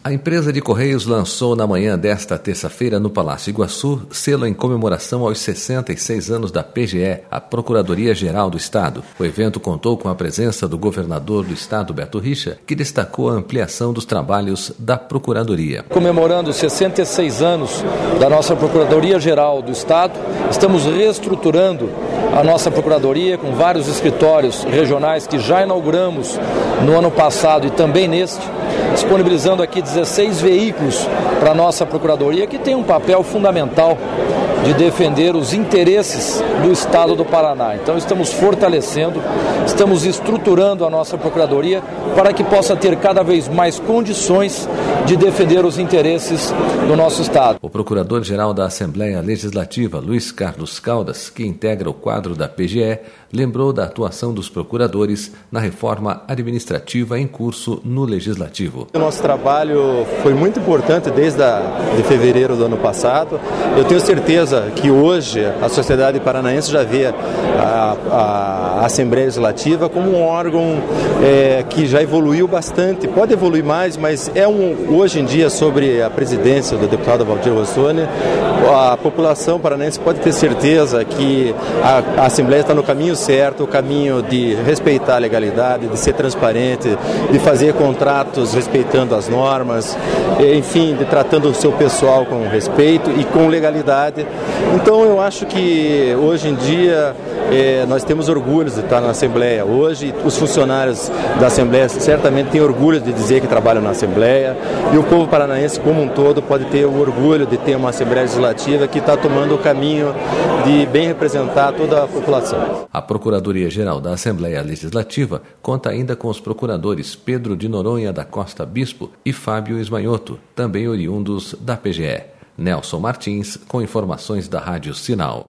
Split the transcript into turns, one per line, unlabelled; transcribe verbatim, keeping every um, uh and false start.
A empresa de Correios lançou na manhã desta terça-feira no Palácio Iguaçu selo em comemoração aos sessenta e seis anos da P G E, a Procuradoria-Geral do Estado. O evento contou com a presença do governador do Estado, Beto Richa, que destacou a ampliação dos trabalhos da Procuradoria.
Comemorando sessenta e seis anos da nossa Procuradoria-Geral do Estado, estamos reestruturando a nossa Procuradoria com vários escritórios regionais que já inauguramos no ano passado e também neste, disponibilizando aqui dezesseis veículos para a nossa Procuradoria, que tem um papel fundamental de defender os interesses do Estado do Paraná. Então estamos fortalecendo, estamos estruturando a nossa Procuradoria para que possa ter cada vez mais condições de defender os interesses do nosso Estado.
O Procurador-Geral da Assembleia Legislativa, Luiz Carlos Caldas, que integra o quadro da P G E, lembrou da atuação dos procuradores na reforma administrativa em curso no Legislativo.
O nosso trabalho foi muito importante desde a, de fevereiro do ano passado. Eu tenho certeza que hoje a sociedade paranaense já vê a, a Assembleia Legislativa como um órgão é, que já evoluiu bastante. Pode evoluir mais, mas é um, hoje em dia, sobre a presidência do deputado Valdir Rossoni, a população paranaense pode ter certeza que a, a Assembleia está no caminho certo, o caminho de respeitar a legalidade, de ser transparente, de fazer contratos respeitando as normas, enfim, de tratando o seu pessoal com respeito e com legalidade. Então eu acho que hoje em dia é, nós temos orgulho de estar na Assembleia. Hoje os funcionários da Assembleia certamente têm orgulho de dizer que trabalham na Assembleia, e o povo paranaense como um todo pode ter o orgulho de ter uma Assembleia Legislativa que está tomando o caminho de bem representar toda a população.
A Procuradoria-Geral da Assembleia Legislativa conta ainda com os procuradores Pedro de Noronha da Costa Bispo e Fábio Ismanhoto, também oriundos da P G E. Nelson Martins, com informações da Rádio Sinal.